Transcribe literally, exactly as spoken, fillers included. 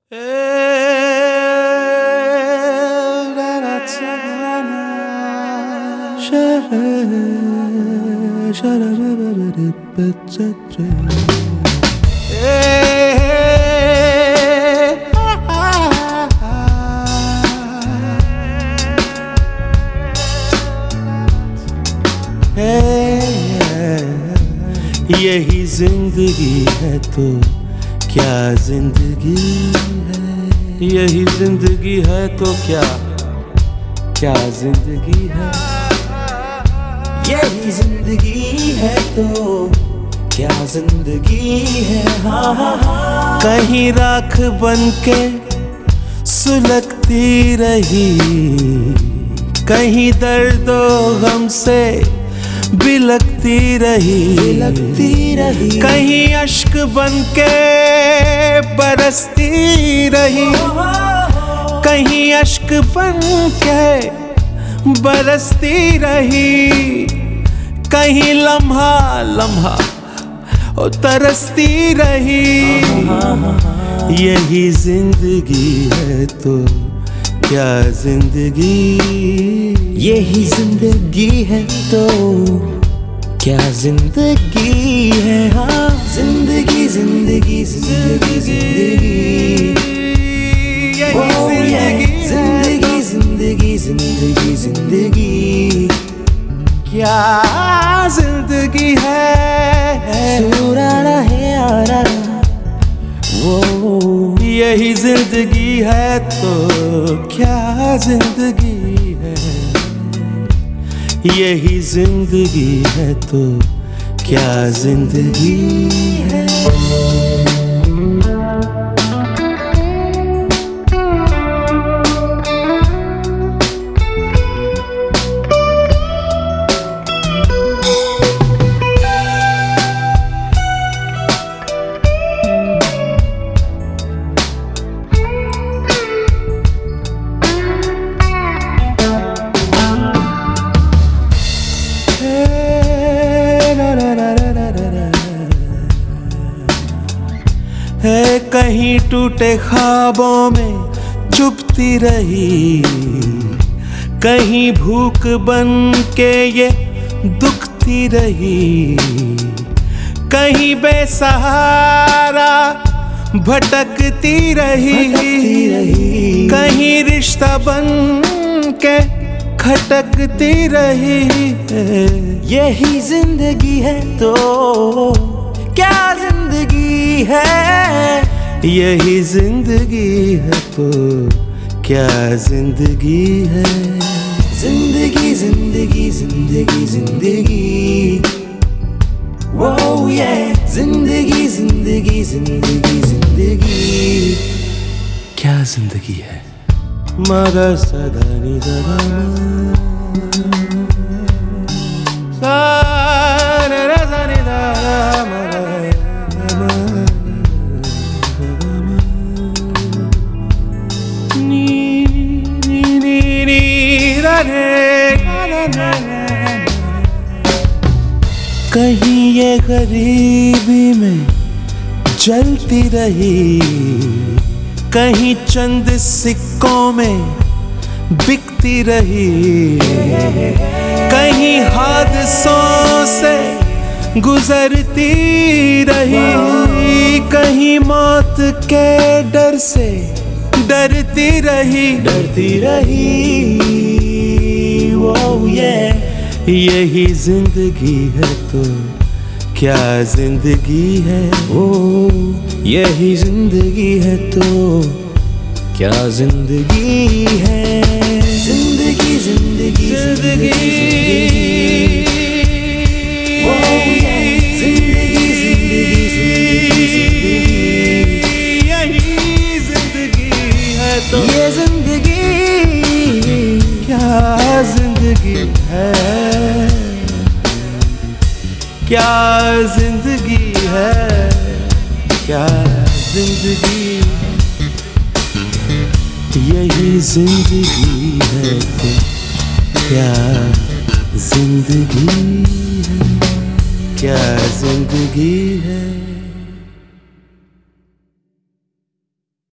यही जिंदगी है तो क्या जिंदगी है, यही जिंदगी है तो क्या क्या जिंदगी है, यही जिंदगी है तो क्या जिंदगी है। हाँ हाँ हाँ। कहीं राख बन के सुलगती रही, कहीं दर्दो गम से बिलकती रही, बिलकती रही, कहीं अश्क बन के बरसती रही, कहीं अश्क बन के बरसती रही, कहीं लम्हा लम्हा ओ तरसती रही। यही जिंदगी है तो क्या जिंदगी, यही जिंदगी है तो क्या जिंदगी है। हाँ जिंदगी जिंदगी जिंदगी जिंदगी जिंदगी जिंदगी जिंदगी जिंदगी क्या जिंदगी है। सुराना है यारा वो, यही जिंदगी है तो क्या जिंदगी है, यही जिंदगी है तो क्या जिंदगी है। है कहीं टूटे ख्वाबों में चुपती रही, कहीं भूख बन के ये दुखती रही, कहीं बेसहारा भटकती रही, भटकती रही, कहीं रिश्ता बन के खटकती रही। यही जिंदगी है तो क्या जिंदगी है, यही जिंदगी है तो क्या जिंदगी है। जिंदगी जिंदगी जिंदगी जिंदगी वो ये जिंदगी जिंदगी जिंदगी जिंदगी क्या जिंदगी है। मगर सदा निदा कहीं ये गरीबी में जलती रही, कहीं चंद सिक्कों में बिकती रही, कहीं हादसों से गुजरती रही, कहीं मौत के डर से डरती रही डरती रही। वो ये यही जिंदगी है तो क्या जिंदगी है। ओ यही जिंदगी है तो क्या जिंदगी है। जिंदगी जिंदगी जिंदगी ओ ये जिंदगी जिंदगी जिंदगी जिंदगी यही जिंदगी है तो ये जिंदगी क्या जिंदगी है, क्या जिंदगी है, क्या जिंदगी। यही जिंदगी है तो क्या जिंदगी है, क्या जिंदगी है।